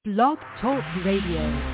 Blog Talk Radio.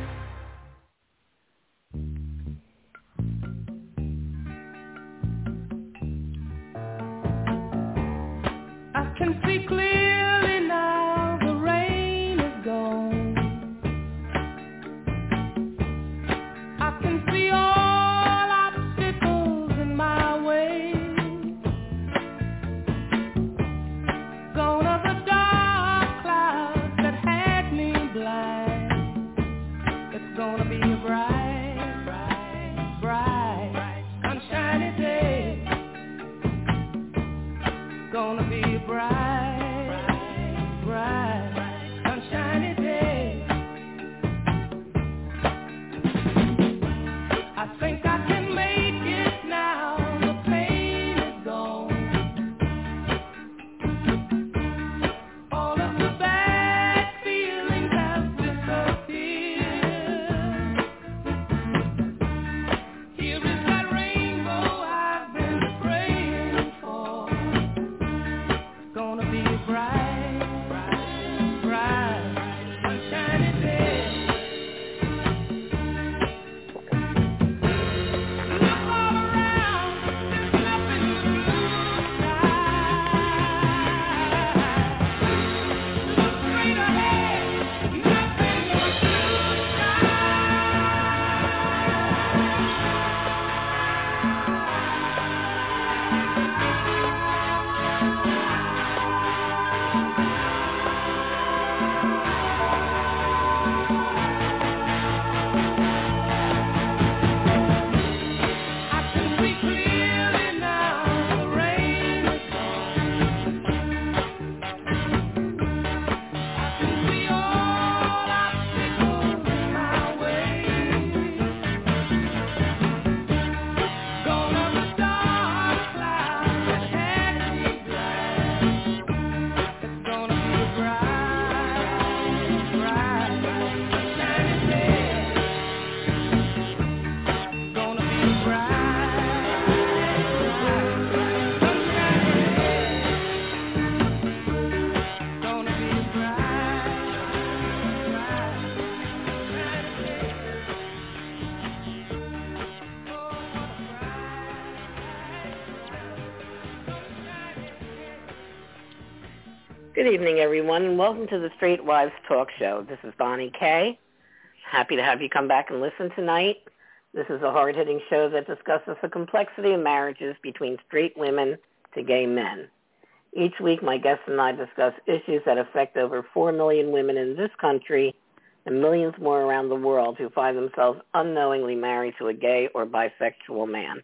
Good evening, everyone, and welcome to the Straight Wives Talk Show. This is Bonnie Kay. Happy to have you come back and listen tonight. This is a hard-hitting show that discusses the complexity of marriages between straight women to gay men. Each week, my guests and I discuss issues that affect over 4 million women in this country and millions more around the world who find themselves unknowingly married to a gay or bisexual man.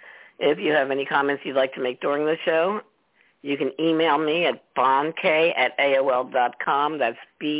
If you have any comments you'd like to make during the show, you can email me at bonkay@aol.com. That's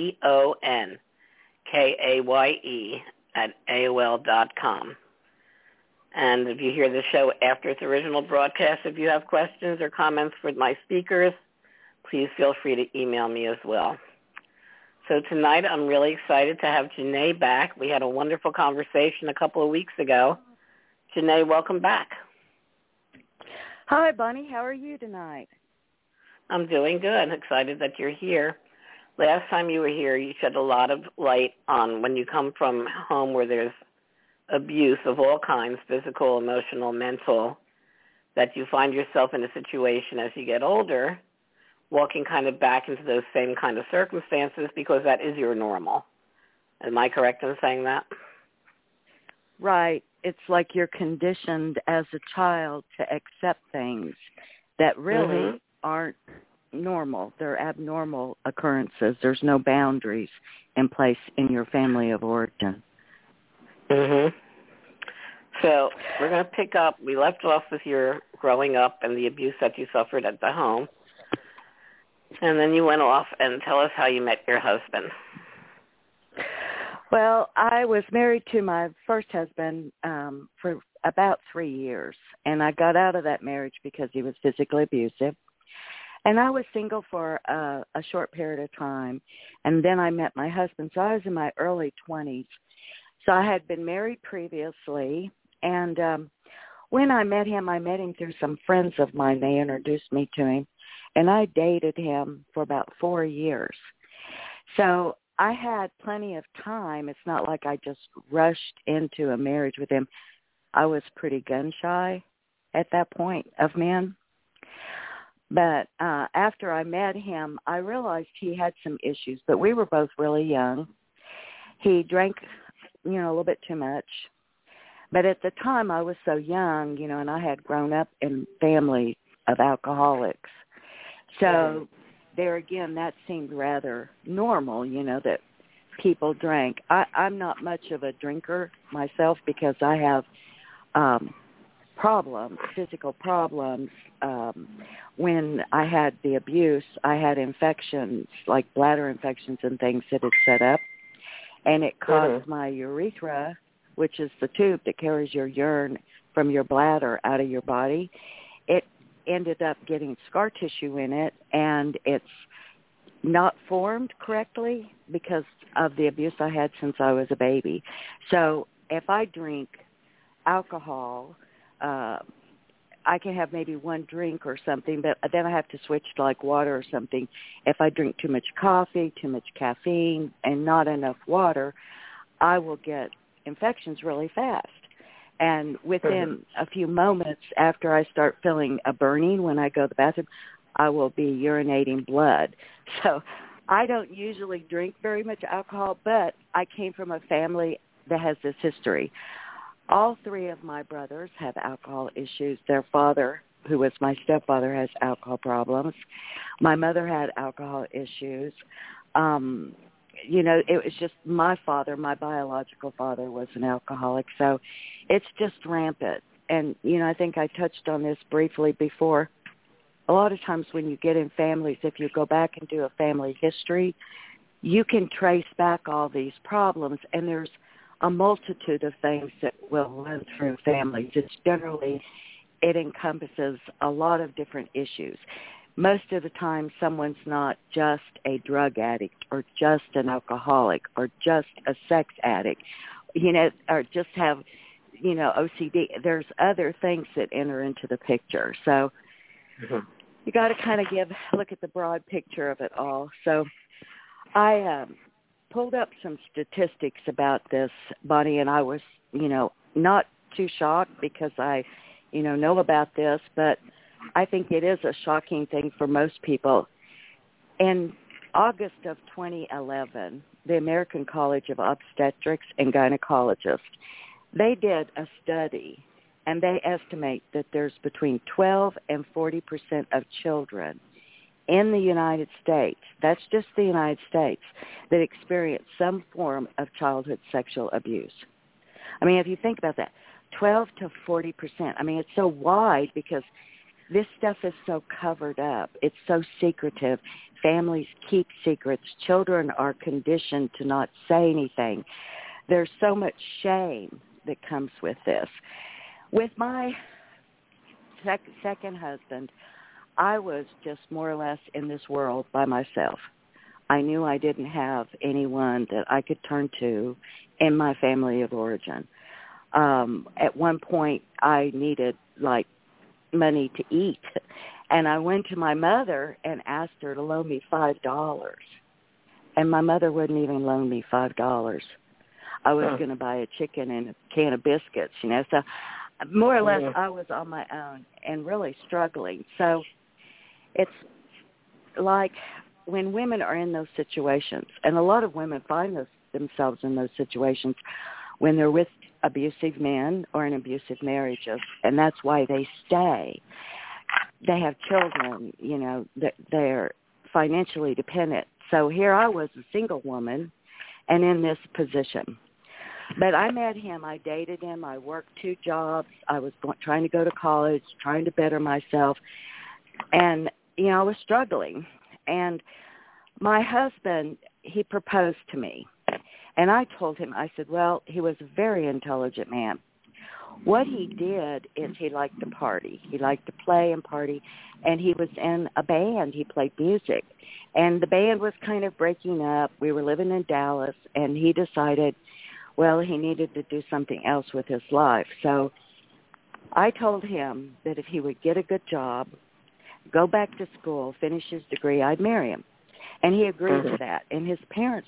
BONKAYE@AOL.com. And if you hear the show after its original broadcast, if you have questions or comments for my speakers, please feel free to email me as well. So tonight I'm really excited to have Janae back. We had a wonderful conversation a couple of weeks ago. Janae, welcome back. Hi, Bonnie. How are you tonight? I'm doing good. Excited that you're here. Last time you were here, you shed a lot of light on when you come from a home where there's abuse of all kinds, physical, emotional, mental, that you find yourself in a situation as you get older, walking kind of back into those same kind of circumstances because that is your normal. Am I correct in saying that? Right. It's like you're conditioned as a child to accept things that really aren't normal. They're abnormal occurrences. There's no boundaries in place in your family of origin. So we're going to pick up. We left off with your growing up and the abuse that you suffered at the home. And then you went off and tell us how you met your husband. Well, I was married to my first husband for about 3 years, and I got out of that marriage because he was physically abusive. And I was single for a short period of time, and then I met my husband. So I was in my early 20s. So I had been married previously, and when I met him through some friends of mine. They introduced me to him, and I dated him for about 4 years. So I had plenty of time. It's not like I just rushed into a marriage with him. I was pretty gun shy at that point of men. But after I met him, I realized he had some issues, but we were both really young. He drank, a little bit too much. But at the time, I was so young, and I had grown up in a family of alcoholics. So there again, that seemed rather normal, that people drank. I'm not much of a drinker myself because I have problems, physical problems. When I had the abuse, I had infections, like bladder infections and things that had set up, and it caused my urethra, which is the tube that carries your urine from your bladder out of your body. It ended up getting scar tissue in it, and it's not formed correctly because of the abuse I had since I was a baby. So if I drink alcohol, I can have maybe one drink or something, but then I have to switch to like water or something. If I drink too much coffee, too much caffeine, and not enough water, I will get infections really fast. And within a few moments after I start feeling a burning when I go to the bathroom, I will be urinating blood. So I don't usually drink very much alcohol, but I came from a family that has this history. All three of my brothers have alcohol issues. Their father, who was my stepfather, has alcohol problems. My mother had alcohol issues. It was just my father, my biological father, was an alcoholic. So it's just rampant. And, I think I touched on this briefly before. A lot of times when you get in families, if you go back and do a family history, you can trace back all these problems, and there's a multitude of things that will run through families. It encompasses a lot of different issues. Most of the time, someone's not just a drug addict or just an alcoholic or just a sex addict, or just have, OCD. There's other things that enter into the picture. So you got to kind of look at the broad picture of it all. So I pulled up some statistics about this, Bonnie, and I was, not too shocked because I, know about this, but I think it is a shocking thing for most people. In August of 2011, the American College of Obstetrics and Gynecologists, they did a study, and they estimate that there's between 12 and 40% of children in the United States, that's just the United States, that experience some form of childhood sexual abuse. I mean, if you think about that, 12 to 40%. I mean, it's so wide because this stuff is so covered up. It's so secretive. Families keep secrets. Children are conditioned to not say anything. There's so much shame that comes with this. With my second husband, I was just more or less in this world by myself. I knew I didn't have anyone that I could turn to in my family of origin. At one point, I needed, money to eat, and I went to my mother and asked her to loan me $5, and my mother wouldn't even loan me $5. I was going to buy a chicken and a can of biscuits, So more or less, I was on my own and really struggling. So it's like when women are in those situations, and a lot of women find themselves in those situations when they're with abusive men or in abusive marriages, and that's why they stay. They have children, they're financially dependent. So here I was, a single woman, and in this position. But I met him, I dated him, I worked 2 jobs, I was trying to go to college, trying to better myself, and, I was struggling. And my husband, he proposed to me, and I told him, I said, well, he was a very intelligent man. What he did is he liked to party. He liked to play and party, and he was in a band. He played music, and the band was kind of breaking up. We were living in Dallas, and he decided, well, he needed to do something else with his life. So I told him that if he would get a good job, go back to school, finish his degree, I'd marry him. And he agreed to that. And his parents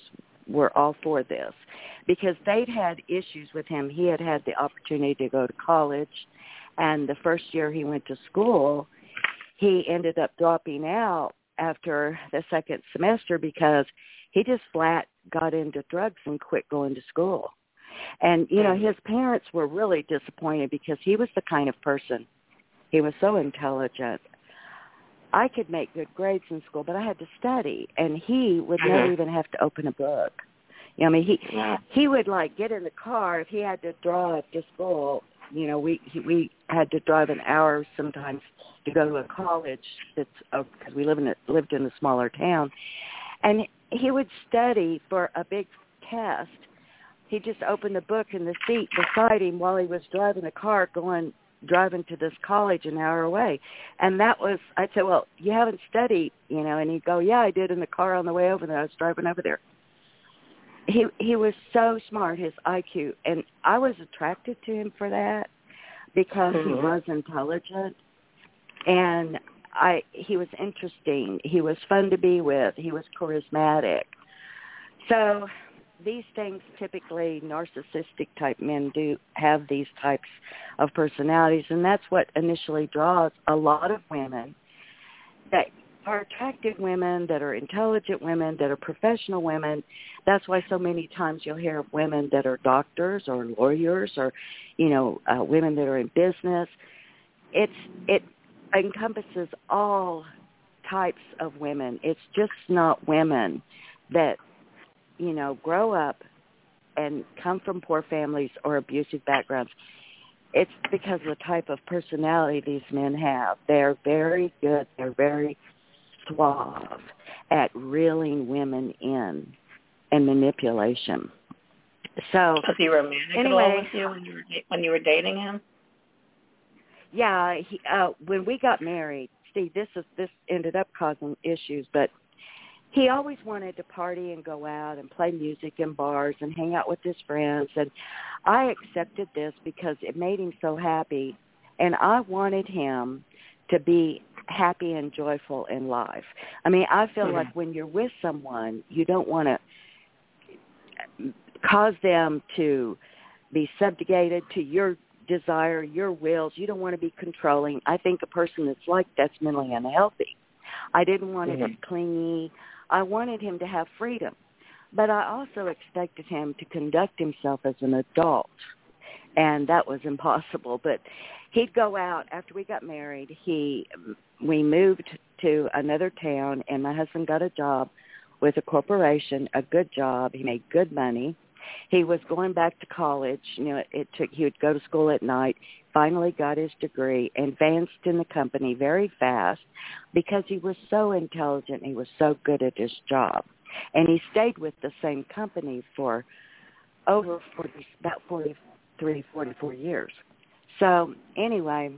were all for this because they'd had issues with him. He had had the opportunity to go to college, and the first year he went to school, he ended up dropping out after the second semester because he just flat got into drugs and quit going to school. And, you know, his parents were really disappointed because he was the kind of person, he was so intelligent. I could make good grades in school, but I had to study, and he would never even have to open a book. You know, I mean, he would, like, get in the car if he had to drive to school. You know, we had to drive an hour sometimes to go to a college that's because we lived in a smaller town, and he would study for a big test. He just opened the book in the seat beside him while he was driving the car driving to this college an hour away. And that was, I'd say, well, you haven't studied, you know, and he'd go, yeah, I did in the car on the way over there. I was driving over there. He was so smart, his IQ, and I was attracted to him for that because he was intelligent, and he was interesting. He was fun to be with. He was charismatic. So these things, typically narcissistic type men do have these types of personalities, and that's what initially draws a lot of women that are attractive women, that are intelligent women, that are professional women. That's why so many times you'll hear of women that are doctors or lawyers or, you know, women that are in business. It encompasses all types of women. It's just not women that, you know, grow up and come from poor families or abusive backgrounds. It's because of the type of personality these men have. They're very good. They're very suave at reeling women in and manipulation. So, was he romantic at all with you when you were dating him? Yeah, when we got married, Steve, this ended up causing issues, but he always wanted to party and go out and play music in bars and hang out with his friends, and I accepted this because it made him so happy, and I wanted him to be happy and joyful in life. I mean, I feel like when you're with someone, you don't want to cause them to be subjugated to your desire, your wills. You don't want to be controlling. I think a person that's like that's mentally unhealthy. I didn't want to be clingy. I wanted him to have freedom. But I also expected him to conduct himself as an adult, and that was impossible. But he'd go out after we got married. We moved to another town, and my husband got a job with a corporation, a good job. He made good money. He was going back to college. You know, he would go to school at night, finally got his degree, advanced in the company very fast because he was so intelligent. He was so good at his job. And he stayed with the same company for about 43, 44 years. So anyway,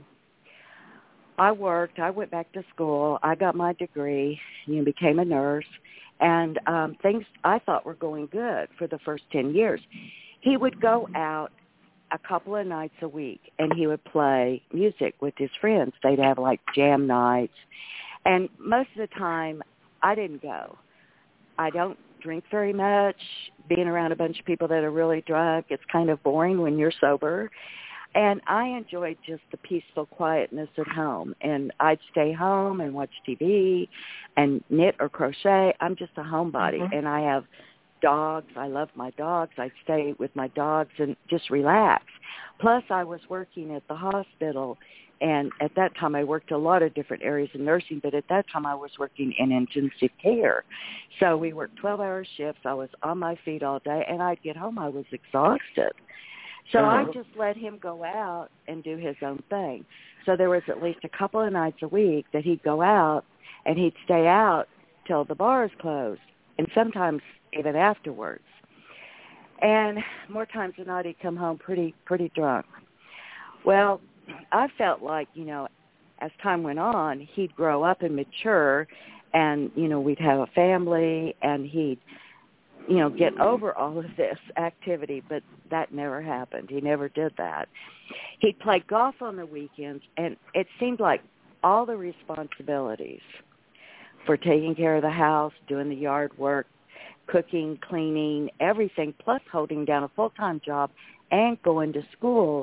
I worked. I went back to school. I got my degree, became a nurse, and things I thought were going good for the first 10 years. He would go out a couple of nights a week, and he would play music with his friends. They'd have, like, jam nights. And most of the time, I didn't go. I don't drink very much. Being around a bunch of people that are really drunk, it's kind of boring when you're sober. And I enjoyed just the peaceful quietness at home. And I'd stay home and watch TV and knit or crochet. I'm just a homebody. And I have dogs. I love my dogs. I'd stay with my dogs and just relax. Plus, I was working at the hospital. And at that time, I worked a lot of different areas of nursing, but at that time, I was working in intensive care. So we worked 12-hour shifts. I was on my feet all day, and I'd get home. I was exhausted. So I just let him go out and do his own thing. So there was at least a couple of nights a week that he'd go out, and he'd stay out till the bars closed, and sometimes even afterwards. And more times than not, he'd come home pretty drunk. Well, I felt like, as time went on, he'd grow up and mature, and, we'd have a family, and he'd, get over all of this activity, but that never happened. He never did that. He'd play golf on the weekends, and it seemed like all the responsibilities for taking care of the house, doing the yard work, cooking, cleaning, everything, plus holding down a full-time job and going to school,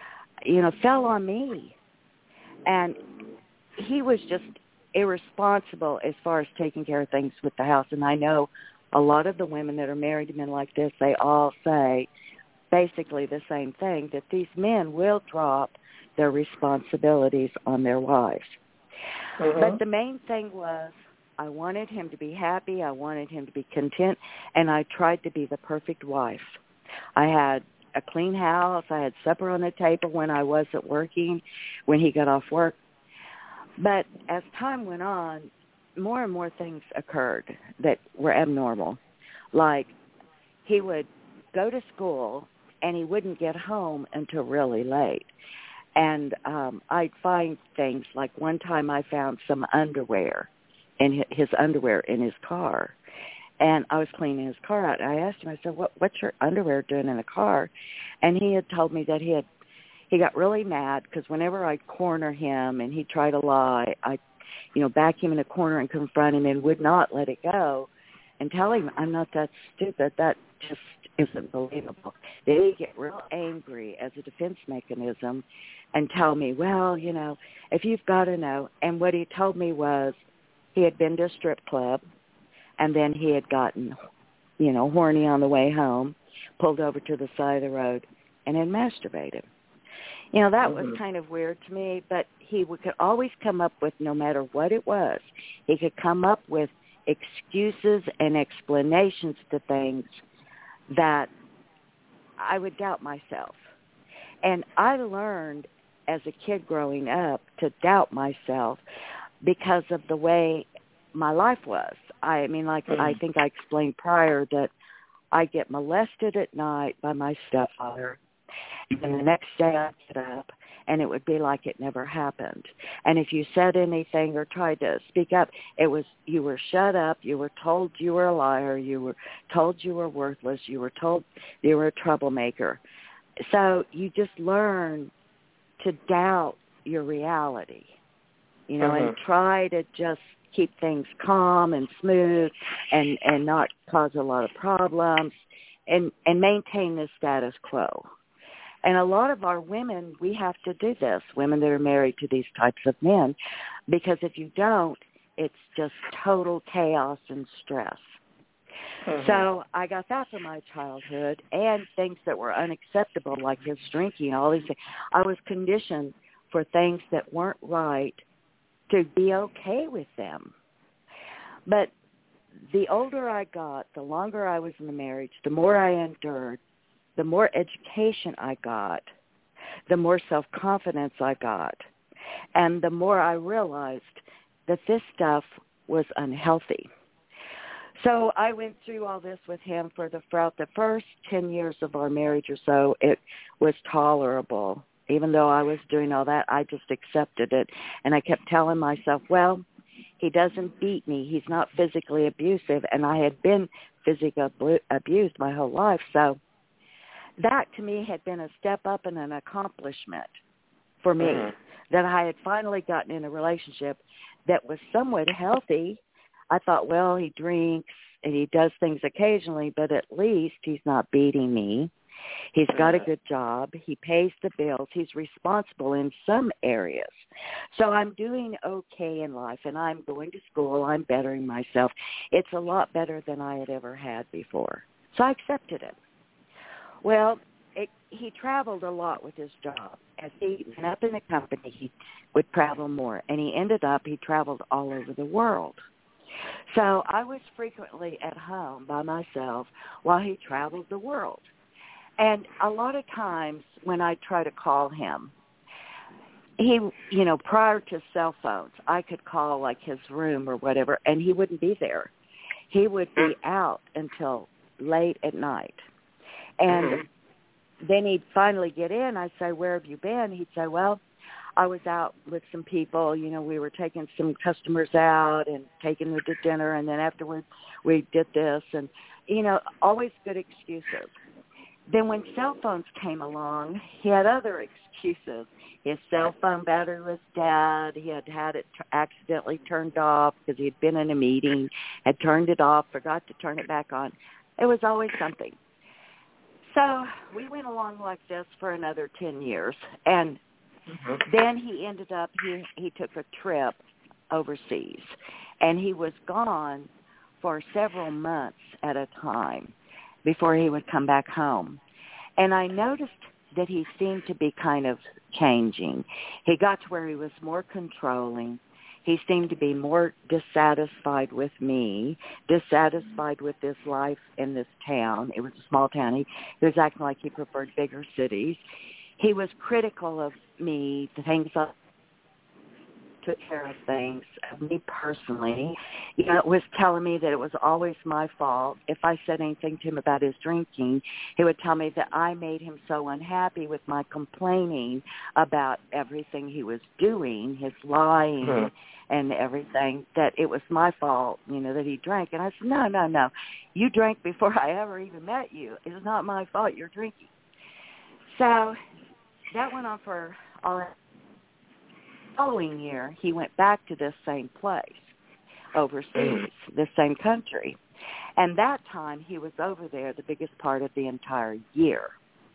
fell on me. And he was just irresponsible as far as taking care of things with the house. And I know a lot of the women that are married to men like this, they all say basically the same thing, that these men will drop their responsibilities on their wives. Mm-hmm. But the main thing was I wanted him to be happy. I wanted him to be content. And I tried to be the perfect wife. I had a clean house. I had supper on the table when I wasn't working, when he got off work. But as time went on, more and more things occurred that were abnormal. Like he would go to school and he wouldn't get home until really late. And I'd find things like one time I found some underwear, his underwear in his car. And I was cleaning his car out. And I asked him, I said, what's your underwear doing in the car? And he had told me that he got really mad because whenever I'd corner him and he'd try to lie, I'd, back him in a corner and confront him and would not let it go and tell him, I'm not that stupid. That just isn't believable. Then he'd get real angry as a defense mechanism and tell me, well, if you've got to know. And what he told me was he had been to a strip club and then he had gotten, horny on the way home, pulled over to the side of the road and had masturbated. That was kind of weird to me, but he could always come up with, no matter what it was, he could come up with excuses and explanations to things that I would doubt myself. And I learned as a kid growing up to doubt myself because of the way my life was. I think I explained prior that I get molested at night by my stepfather. And the next day I'd get up, and it would be like it never happened. And if you said anything or tried to speak up, it was you were shut up, you were told you were a liar, you were told you were worthless, you were told you were a troublemaker. So you just learn to doubt your reality, and try to just keep things calm and smooth and not cause a lot of problems and maintain the status quo. And a lot of our women, we have to do this, women that are married to these types of men, because if you don't, it's just total chaos and stress. Mm-hmm. So I got that from my childhood and things that were unacceptable, like his drinking, all these things. I was conditioned for things that weren't right to be okay with them. But the older I got, the longer I was in the marriage, the more I endured, the more education I got, the more self-confidence I got, and the more I realized that this stuff was unhealthy. So I went through all this with him throughout the first 10 years of our marriage or so. It was tolerable. Even though I was doing all that, I just accepted it. And I kept telling myself, well, he doesn't beat me. He's not physically abusive. And I had been physically abused my whole life. So that to me had been a step up and an accomplishment for me, that I had finally gotten in a relationship that was somewhat healthy. I thought, well, he drinks and he does things occasionally, but at least he's not beating me. He's got a good job. He pays the bills. He's responsible in some areas. So I'm doing okay in life, and I'm going to school. I'm bettering myself. It's a lot better than I had ever had before. So I accepted it. Well, he traveled a lot with his job. As he went up in the company, he would travel more, and he traveled all over the world. So I was frequently at home by myself while he traveled the world. And a lot of times when I try to call him, he, prior to cell phones, I could call like his room or whatever, and he wouldn't be there. He would be out until late at night. And then he'd finally get in. I'd say, where have you been? He'd say, well, I was out with some people. We were taking some customers out and taking them to dinner, and then afterwards we did this. And, always good excuses. Then when cell phones came along, he had other excuses. His cell phone battery was dead. He had had it accidentally turned off because he had been in a meeting, had turned it off, forgot to turn it back on. It was always something. So we went along like this for another 10 years. And then he ended up, he took a trip overseas. And he was gone for several months at a time before he would come back home. And I noticed that he seemed to be kind of changing. He got to where he was more controlling. He seemed to be more dissatisfied with me, dissatisfied with this life in this town. It was a small town. He was acting like he preferred bigger cities. He was critical of me, the things I took care of things, of me personally. You know, it was telling me that it was always my fault. If I said anything to him about his drinking, he would tell me that I made him so unhappy with my complaining about everything he was doing, his lying and everything, that it was my fault, you know, that he drank. And I said, no. You drank before I ever even met you. It's not my fault you're drinking. So that went on for all that. Following year, he went back to this same place overseas, this same country. And that time he was over there the biggest part of the entire year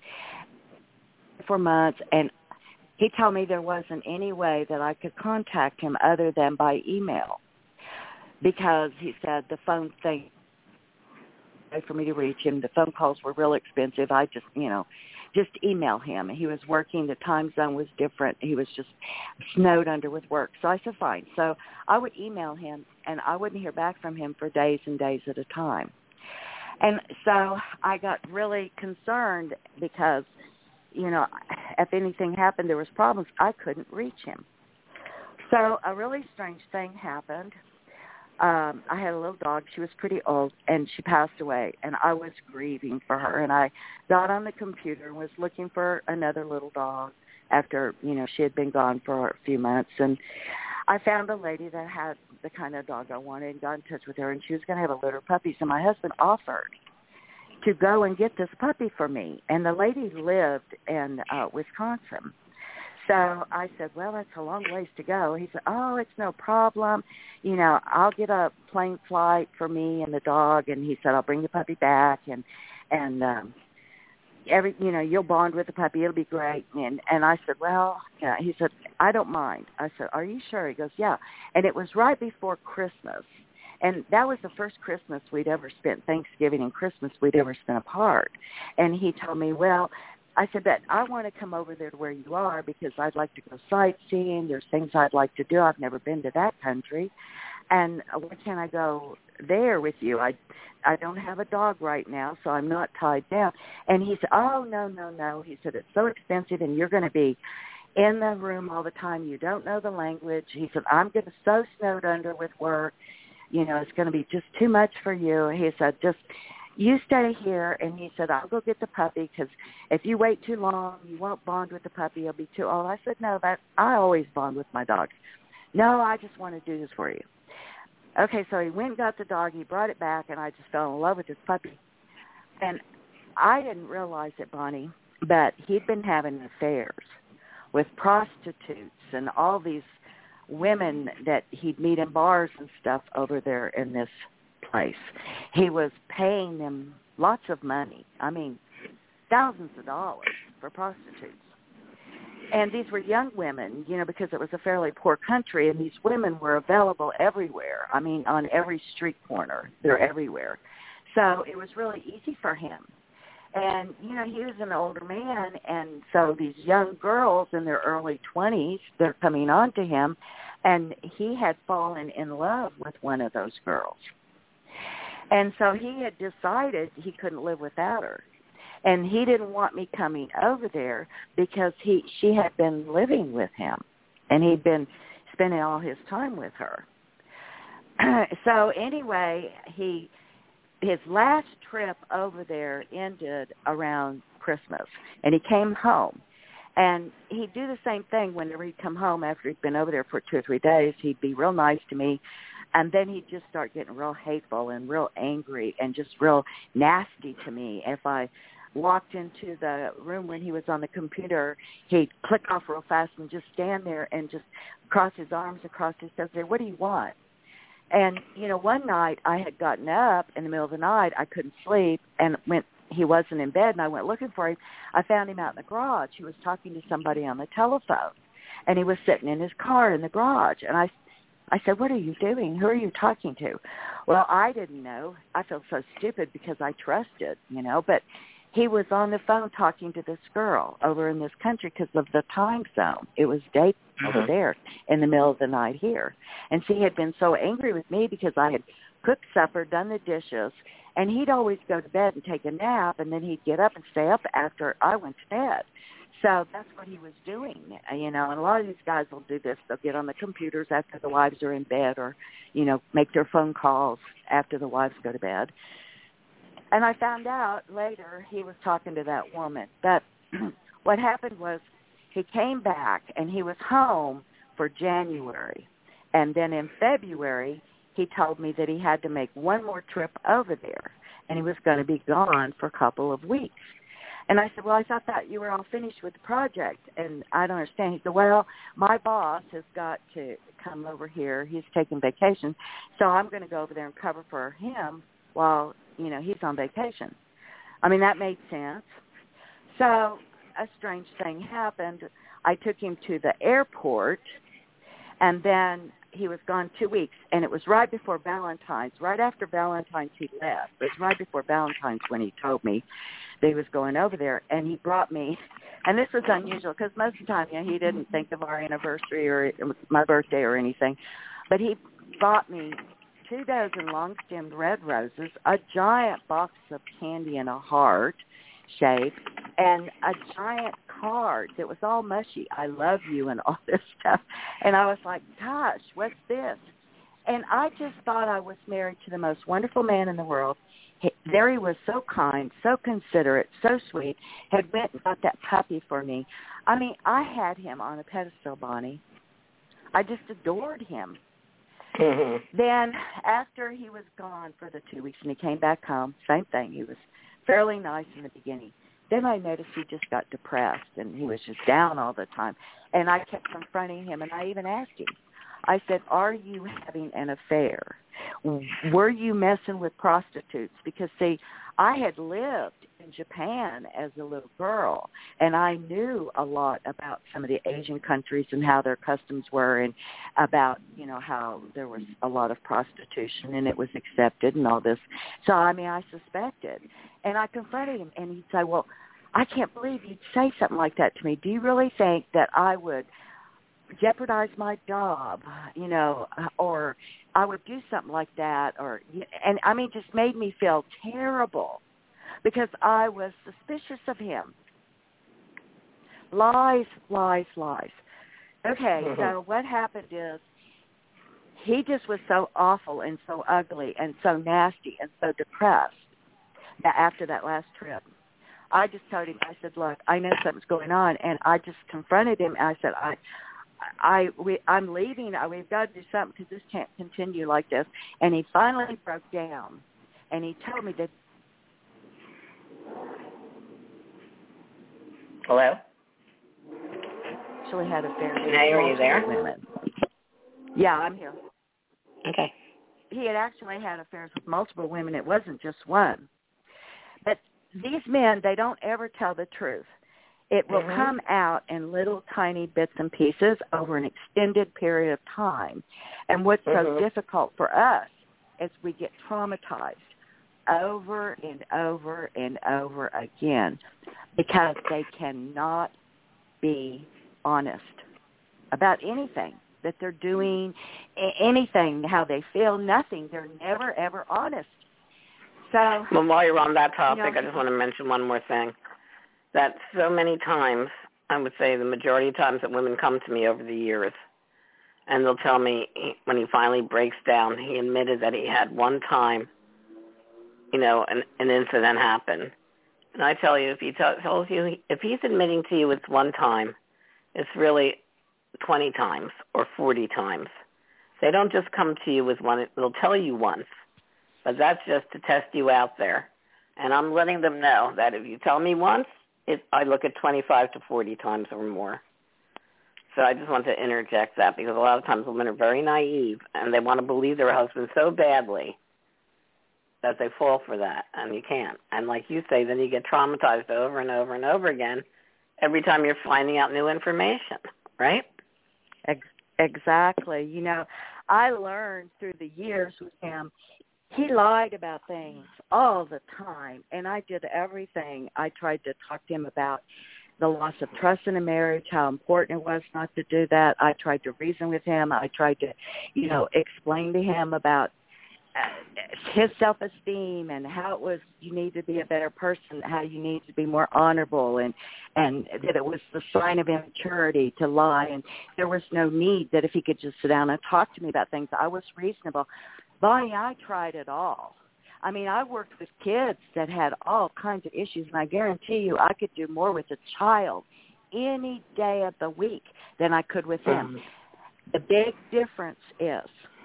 for months. And he told me there wasn't any way that I could contact him other than by email, because he said the phone thing, for me to reach him, the phone calls were real expensive. I just email him. He was working. The time zone was different. He was just snowed under with work. So I said, fine. So I would email him, and I wouldn't hear back from him for days and days at a time. And so I got really concerned because, you know, if anything happened, there was problems, I couldn't reach him. So a really strange thing happened. I had a little dog. She was pretty old, and she passed away, and I was grieving for her. And I got on the computer and was looking for another little dog after, you know, she had been gone for a few months. And I found a lady that had the kind of dog I wanted and got in touch with her, and she was going to have a litter of puppies. And my husband offered to go and get this puppy for me. And the lady lived in Wisconsin. So I said, well, that's a long ways to go. He said, oh, it's no problem. You know, I'll get a plane flight for me and the dog. And he said, I'll bring the puppy back. And you'll bond with the puppy. It'll be great. And I said, well, yeah. He said, I don't mind. I said, are you sure? He goes, yeah. And it was right before Christmas. And that was the first Christmas we'd ever spent, Thanksgiving and Christmas we'd ever spent apart. And he told me, well, I said, but I want to come over there to where you are because I'd like to go sightseeing. There's things I'd like to do. I've never been to that country. And why can't I go there with you? I don't have a dog right now, so I'm not tied down. And he said, oh, no. He said, it's so expensive, and you're going to be in the room all the time. You don't know the language. He said, I'm going to so snowed under with work. You know, it's going to be just too much for you. He said, just you stay here. And he said, I'll go get the puppy because if you wait too long, you won't bond with the puppy. You'll be too old. I said, no, I always bond with my dogs. No, I just want to do this for you. Okay, so he went and got the dog. He brought it back, and I just fell in love with this puppy. And I didn't realize it, Bonnie, but he'd been having affairs with prostitutes and all these women that he'd meet in bars and stuff over there in this place. He was paying them lots of money. I mean, thousands of dollars for prostitutes. And these were young women, you know, because it was a fairly poor country, and these women were available everywhere. I mean, on every street corner. They're everywhere. So it was really easy for him. And, you know, he was an older man, and so these young girls in their early 20s, they're coming on to him, and he had fallen in love with one of those girls. And so he had decided he couldn't live without her. And he didn't want me coming over there because she had been living with him, and he'd been spending all his time with her. So anyway, his last trip over there ended around Christmas, and he came home. And he'd do the same thing whenever he'd come home after he'd been over there for 2 or 3 days. He'd be real nice to me, and then he'd just start getting real hateful and real angry and just real nasty to me if I walked into the room when he was on the computer, he'd click off real fast and just stand there and just cross his arms across his chest and say, "What do you want?" And, one night I had gotten up in the middle of the night. I couldn't sleep and he wasn't in bed, and I went looking for him. I found him out in the garage. He was talking to somebody on the telephone, and he was sitting in his car in the garage. And I said, "What are you doing? Who are you talking to?" Well, I didn't know. I felt so stupid because I trusted, but he was on the phone talking to this girl over in this country because of the time zone. It was daytime over there in the middle of the night here. And she had been so angry with me because I had cooked supper, done the dishes, and he'd always go to bed and take a nap, and then he'd get up and stay up after I went to bed. So that's what he was doing, and a lot of these guys will do this. They'll get on the computers after the wives are in bed or, make their phone calls after the wives go to bed. And I found out later he was talking to that woman. But what happened was he came back, and he was home for January. And then in February, he told me that he had to make one more trip over there, and he was going to be gone for a couple of weeks. And I said, "Well, I thought that you were all finished with the project." And I don't understand. He said, "Well, my boss has got to come over here. He's taking vacation, so I'm going to go over there and cover for him while, he's on vacation." I mean, that made sense. So a strange thing happened. I took him to the airport, and then he was gone 2 weeks, and it was right before Valentine's. Right after Valentine's, he left. It was right before Valentine's when he told me that he was going over there, and he brought me, and this was unusual because most of the time, he didn't think of our anniversary or my birthday or anything, but he bought me 2 dozen long-stemmed red roses, a giant box of candy in a heart shape, and a giant card that was all mushy, "I love you," and all this stuff. And I was like, "Gosh, what's this?" And I just thought I was married to the most wonderful man in the world. There he was, so kind, so considerate, so sweet, had went and got that puppy for me. I mean, I had him on a pedestal, Bonnie. I just adored him. Then after he was gone for the 2 weeks and he came back home, same thing. He was fairly nice in the beginning. Then I noticed he just got depressed, and he was just down all the time. And I kept confronting him, and I even asked him. I said, "Are you having an affair? Were you messing with prostitutes?" Because, see, I had lived in Japan as a little girl, and I knew a lot about some of the Asian countries and how their customs were, and about, how there was a lot of prostitution and it was accepted and all this. So, I mean, I suspected. And I confronted him, and he'd say, "Well, I can't believe you'd say something like that to me. Do you really think that I would jeopardize my job, or I would do something like that?" And I mean, just made me feel terrible because I was suspicious of him. Lies, lies, lies. Okay, so what happened is he just was so awful and so ugly and so nasty and so depressed that after that last trip. I just told him, I said, "Look, I know something's going on," and I just confronted him. And I said, I'm leaving. We've got to do something because this can't continue like this. And he finally broke down, and he told me that. Hello? Actually had affairs with Hey, are you there? women. Yeah, I'm here. Okay. He had actually had affairs with multiple women. It wasn't just one. But these men, they don't ever tell the truth. It will come out in little tiny bits and pieces over an extended period of time. And what's so difficult for us is we get traumatized over and over and over again because they cannot be honest about anything that they're doing, anything, how they feel, nothing. They're never, ever honest. So, well, while you're on that topic, I just want to mention one more thing. That so many times, I would say the majority of times that women come to me over the years, and they'll tell me when he finally breaks down, he admitted that he had one time, an incident happen. And I tell you, if he tells you, if he's admitting to you it's one time, it's really 20 times or 40 times. They don't just come to you with one. They'll tell you once, but that's just to test you out there. And I'm letting them know that if you tell me once, I look at 25 to 40 times or more. So I just want to interject that because a lot of times women are very naive and they want to believe their husband so badly that they fall for that, and you can't. And like you say, then you get traumatized over and over and over again every time you're finding out new information, right? Exactly. You know, I learned through the years with him, he lied about things all the time, and I did everything. I tried to talk to him about the loss of trust in a marriage, how important it was not to do that. I tried to reason with him. I tried to, you know, explain to him about his self-esteem and how it was you need to be a better person, how you need to be more honorable, and that it was the sign of immaturity to lie, and there was no need, that if he could just sit down and talk to me about things, I was reasonable. Bonnie, I tried it all. I mean, I worked with kids that had all kinds of issues, and I guarantee you I could do more with a child any day of the week than I could with him. The big difference is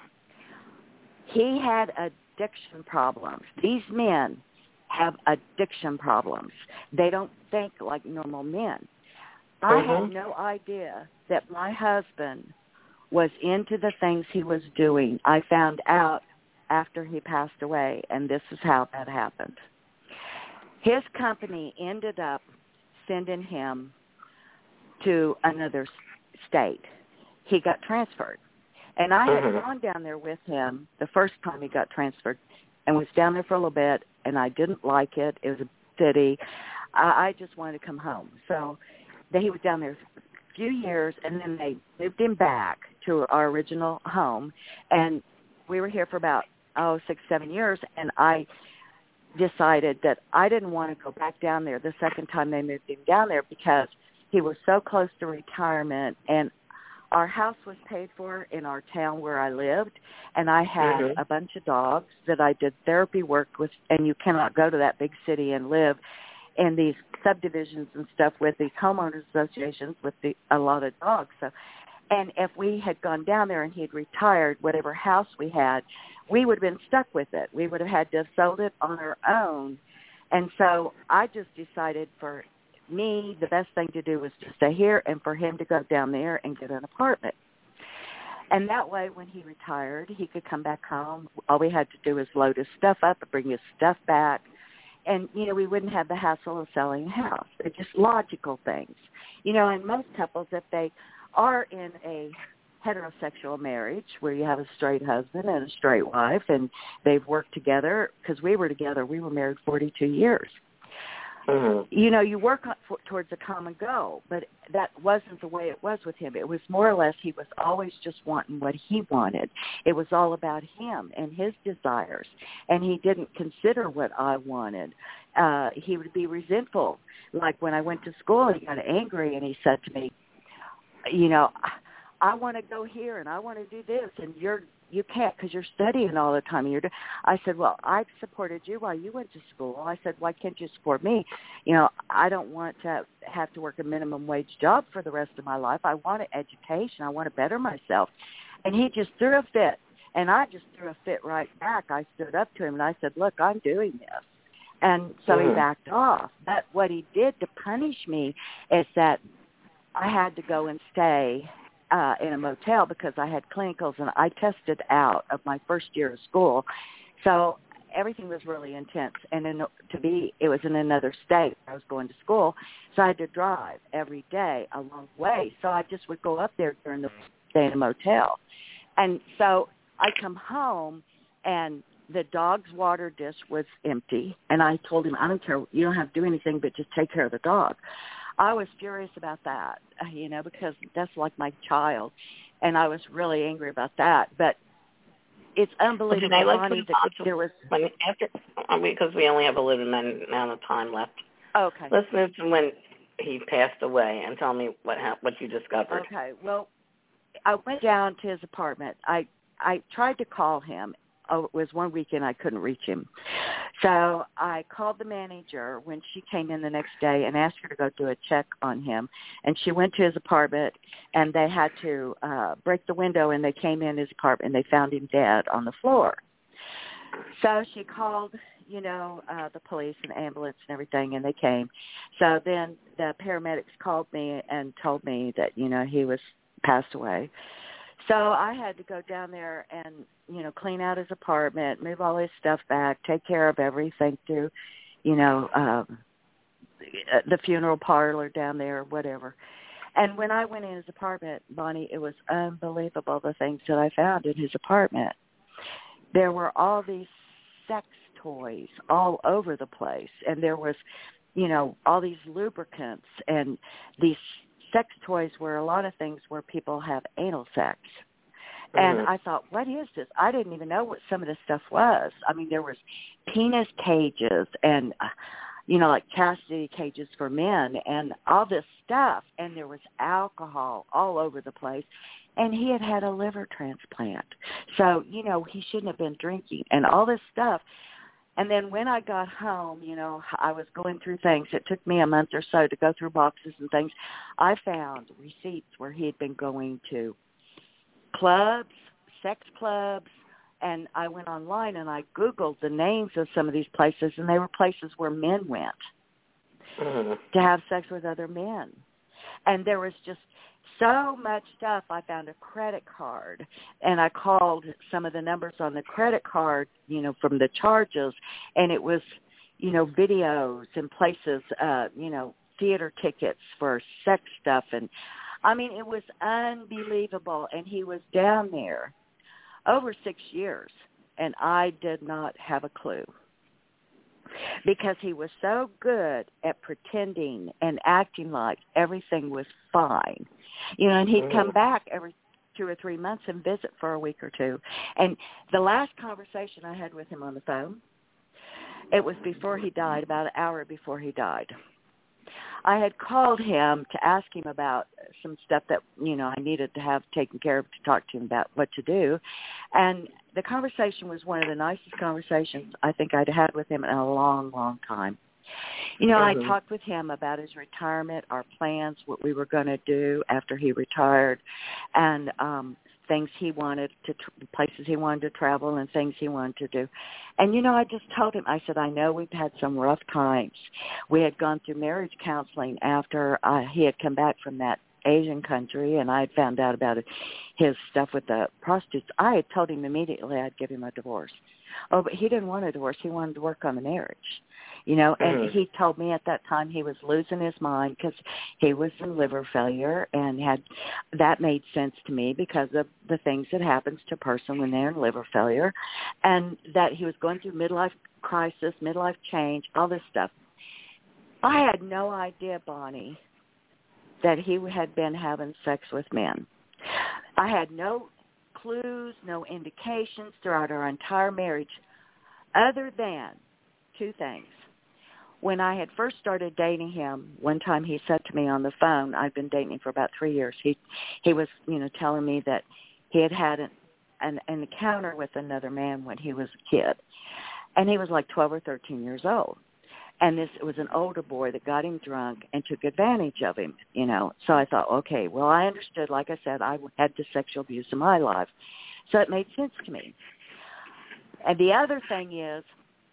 he had addiction problems. These men have addiction problems. They don't think like normal men. I had no idea that my husband was into the things he was doing. I found out after he passed away, and this is how that happened. His company ended up sending him to another state. He got transferred. And I had gone down there with him the first time he got transferred and was down there for a little bit, and I didn't like it. It was a city. I just wanted to come home. So he was down there for a few years, and then they moved him back to our original home, and we were here for about 6, 7 years, and I decided that I didn't want to go back down there the second time they moved him down there because he was so close to retirement, and our house was paid for in our town where I lived, and I had a bunch of dogs that I did therapy work with, and you cannot go to that big city and live in these subdivisions and stuff with these homeowners associations with a lot of dogs. So, and if we had gone down there and he'd retired, whatever house we had, we would have been stuck with it. We would have had to have sold it on our own. And so I just decided for me, the best thing to do was to stay here and for him to go down there and get an apartment. And that way, when he retired, he could come back home. All we had to do was load his stuff up and bring his stuff back. And, you know, we wouldn't have the hassle of selling a house. They're just logical things. You know, and most couples, if they are in a heterosexual marriage where you have a straight husband and a straight wife and they've worked together, because we were together, we were married 42 years. You know, you work towards a common goal, but that wasn't the way it was with him. It was more or less he was always just wanting what he wanted. It was all about him and his desires, and he didn't consider what I wanted. He would be resentful. Like when I went to school, he got angry, and he said to me, you know, I want to go here, and I want to do this, and you can't because you're studying all the time. I said, well, I've supported you while you went to school. I said, why can't you support me? You know, I don't want to have to work a minimum wage job for the rest of my life. I want an education. I want to better myself. And he just threw a fit, and I just threw a fit right back. I stood up to him, and I said, look, I'm doing this. And so he backed off. But what he did to punish me is that I had to go and stay in a motel because I had clinicals, and I tested out of my first year of school. So everything was really intense. And it was in another state. I was going to school, so I had to drive every day a long way. So I just would go up there during the day in a motel. And so I come home, and the dog's water dish was empty. And I told him, I don't care. You don't have to do anything but just take care of the dog. I was furious about that, you know, because that's like my child, and I was really angry about that. But it's unbelievable, Bonnie, that there was... because we only have a limited amount of time left. Okay. Let's move to when he passed away and tell me what you discovered. Okay. Well, I went down to his apartment. I tried to call him. Oh, it was one weekend I couldn't reach him. So I called the manager when she came in the next day and asked her to go do a check on him. And she went to his apartment, and they had to break the window, and they came in his apartment, and they found him dead on the floor. So she called the police and ambulance and everything, and they came. So then the paramedics called me and told me that, he was passed away. So I had to go down there and, clean out his apartment, move all his stuff back, take care of everything through, the funeral parlor down there, whatever. And when I went in his apartment, Bonnie, it was unbelievable, the things that I found in his apartment. There were all these sex toys all over the place. And there was, all these lubricants, and these sex toys were a lot of things where people have anal sex. And I thought, what is this? I didn't even know what some of this stuff was. I mean, there was penis cages and, like chastity cages for men and all this stuff. And there was alcohol all over the place. And he had a liver transplant. So, he shouldn't have been drinking and all this stuff. And then when I got home, I was going through things. It took me a month or so to go through boxes and things. I found receipts where he had been going to clubs, sex clubs, and I went online and I Googled the names of some of these places, and they were places where men went to have sex with other men. And there was just so much stuff. I found a credit card, and I called some of the numbers on the credit card, from the charges, and it was, videos and places, theater tickets for sex stuff. And, I mean, it was unbelievable, and he was down there over 6 years, and I did not have a clue because he was so good at pretending and acting like everything was fine. And he'd come back every 2 or 3 months and visit for a week or two. And the last conversation I had with him on the phone, it was before he died, about an hour before he died. I had called him to ask him about some stuff that, I needed to have taken care of, to talk to him about what to do. And the conversation was one of the nicest conversations I think I'd had with him in a long, long time. I talked with him about his retirement, our plans, what we were going to do after he retired, and things he wanted to, places he wanted to travel and things he wanted to do. And, I just told him, I said, I know we've had some rough times. We had gone through marriage counseling after he had come back from that Asian country, and I had found out about his stuff with the prostitutes. I had told him immediately I'd give him a divorce. Oh, but he didn't want a divorce. He wanted to work on the marriage. And he told me at that time he was losing his mind because he was in liver failure, and that made sense to me because of the things that happens to a person when they're in liver failure, and that he was going through midlife crisis, midlife change, all this stuff. I had no idea, Bonnie, that he had been having sex with men. I had no clues, no indications throughout our entire marriage other than two things. When I had first started dating him, one time he said to me on the phone, I'd been dating him for about 3 years, he was, telling me that he had had an encounter with another man when he was a kid. And he was like 12 or 13 years old. And it was an older boy that got him drunk and took advantage of him, So I thought, okay, well, I understood. Like I said, I had the sexual abuse in my life. So it made sense to me. And the other thing is,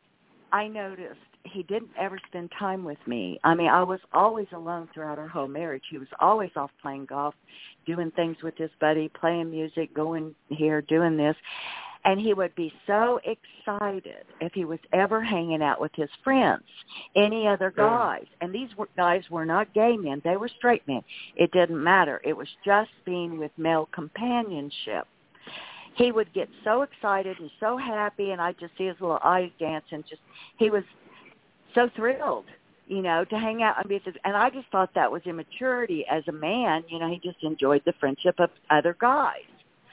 I noticed he didn't ever spend time with me. I mean, I was always alone throughout our whole marriage. He was always off playing golf, doing things with his buddy, playing music, going here, doing this. And he would be so excited if he was ever hanging out with his friends, any other guys. And these guys were not gay men. They were straight men. It didn't matter. It was just being with male companionship. He would get so excited and so happy, and I'd just see his little eyes dance, and he was so thrilled, to hang out and be. And I just thought that was immaturity as a man. He just enjoyed the friendship of other guys.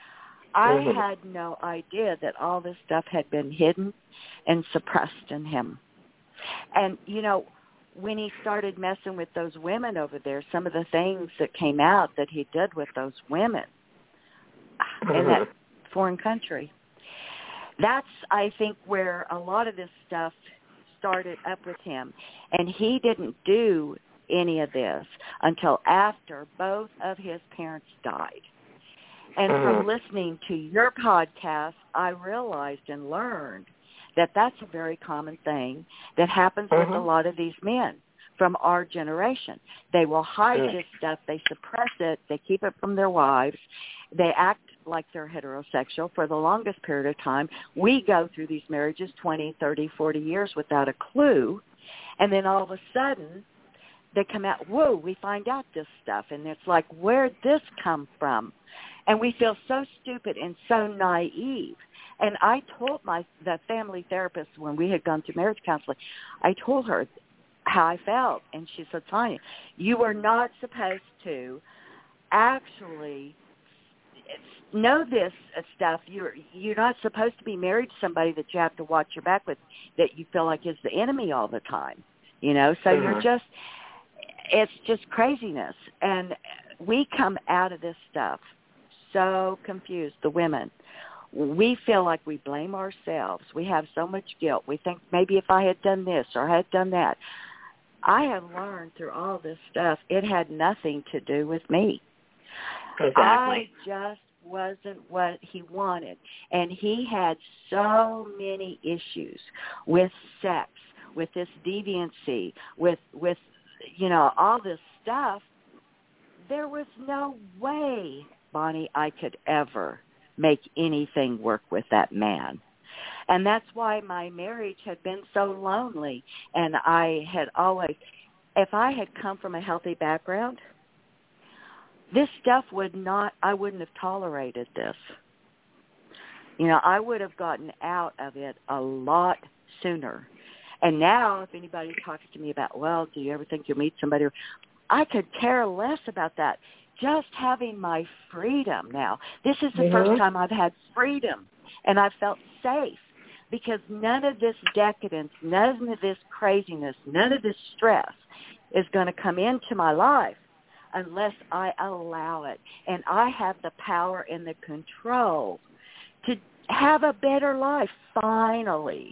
I had no idea that all this stuff had been hidden and suppressed in him. And, when he started messing with those women over there, some of the things that came out that he did with those women in that foreign country, that's, I think, where a lot of this stuff started up with him. And he didn't do any of this until after both of his parents died. And from listening to your podcast, I realized and learned that's a very common thing that happens with a lot of these men from our generation. They will hide this stuff. They suppress it. They keep it from their wives. They act like they're heterosexual for the longest period of time. We go through these marriages 20, 30, 40 years without a clue. And then all of a sudden, they come out, whoa, we find out this stuff. And it's like, where'd this come from? And we feel so stupid and so naive. And I told the family therapist when we had gone through marriage counseling, I told her how I felt. And she said, Tanya, you are not supposed to actually know this stuff. You're not supposed to be married to somebody that you have to watch your back with, that you feel like is the enemy all the time. So it's just craziness. And we come out of this stuff so confused, the women. We feel like we blame ourselves. We have so much guilt. We think maybe if I had done this or I had done that. I have learned through all this stuff, it had nothing to do with me. Exactly. I just wasn't what he wanted. And he had so many issues with sex, with this deviancy, with all this stuff. There was no way, Bonnie, I could ever make anything work with that man. And that's why my marriage had been so lonely. And I had always, if I had come from a healthy background, this stuff I wouldn't have tolerated this. I would have gotten out of it a lot sooner. And now if anybody talks to me about, well, do you ever think you'll meet somebody? I could care less about that. Just having my freedom now. This is the first time I've had freedom, and I felt safe because none of this decadence, none of this craziness, none of this stress is going to come into my life unless I allow it. And I have the power and the control to have a better life, finally.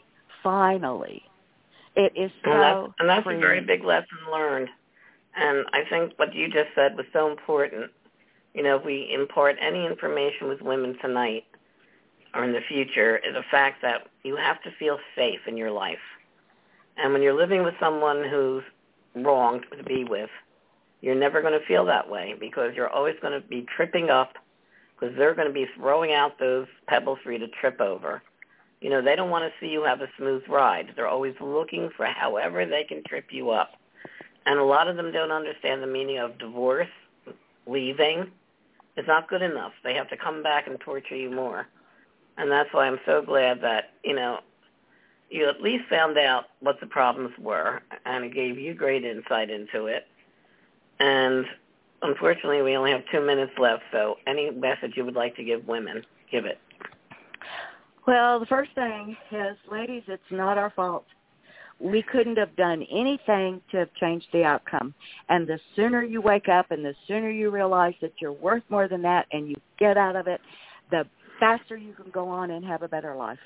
It is so And that's freeing. a very big lesson learned. And I think what you just said was so important. If we impart any information with women tonight or in the future, is the fact that you have to feel safe in your life. And when you're living with someone who's wrong to be with, you're never going to feel that way because you're always going to be tripping up because they're going to be throwing out those pebbles for you to trip over. They don't want to see you have a smooth ride. They're always looking for however they can trip you up. And a lot of them don't understand the meaning of divorce, leaving. It's not good enough. They have to come back and torture you more. And that's why I'm so glad that, you at least found out what the problems were, and it gave you great insight into it. And unfortunately, we only have 2 minutes left, so any message you would like to give women, give it. Well, the first thing is, ladies, it's not our fault. We couldn't have done anything to have changed the outcome. And the sooner you wake up and the sooner you realize that you're worth more than that and you get out of it, the faster you can go on and have a better life.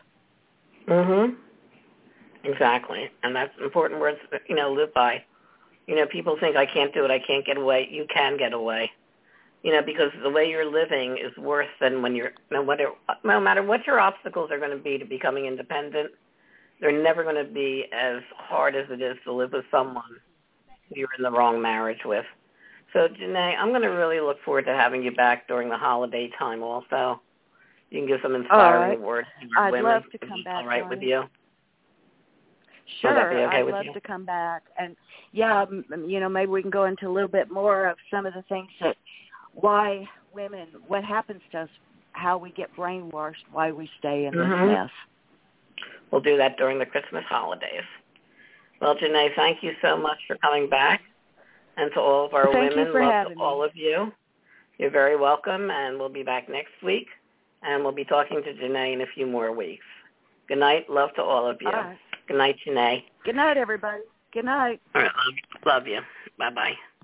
Exactly. And that's important words, live by. People think I can't do it, I can't get away. You can get away. Because the way you're living is worse than when you're, no matter what your obstacles are going to be to becoming independent, they're never going to be as hard as it is to live with someone you're in the wrong marriage with. So, Janae, I'm going to really look forward to having you back during the holiday time also. You can give some inspiring words to your women. I'd love to come back. All right with you? Sure, okay I'd love to come back. And, maybe we can go into a little bit more of some of the things that why women, what happens to us, how we get brainwashed, why we stay in this mess. We'll do that during the Christmas holidays. Well, Janae, thank you so much for coming back. And to all of our women, love to all of you. You're very welcome, and we'll be back next week. And we'll be talking to Janae in a few more weeks. Good night. Love to all of you. All right. Good night, Janae. Good night, everybody. Good night. All right. Love you. Bye-bye.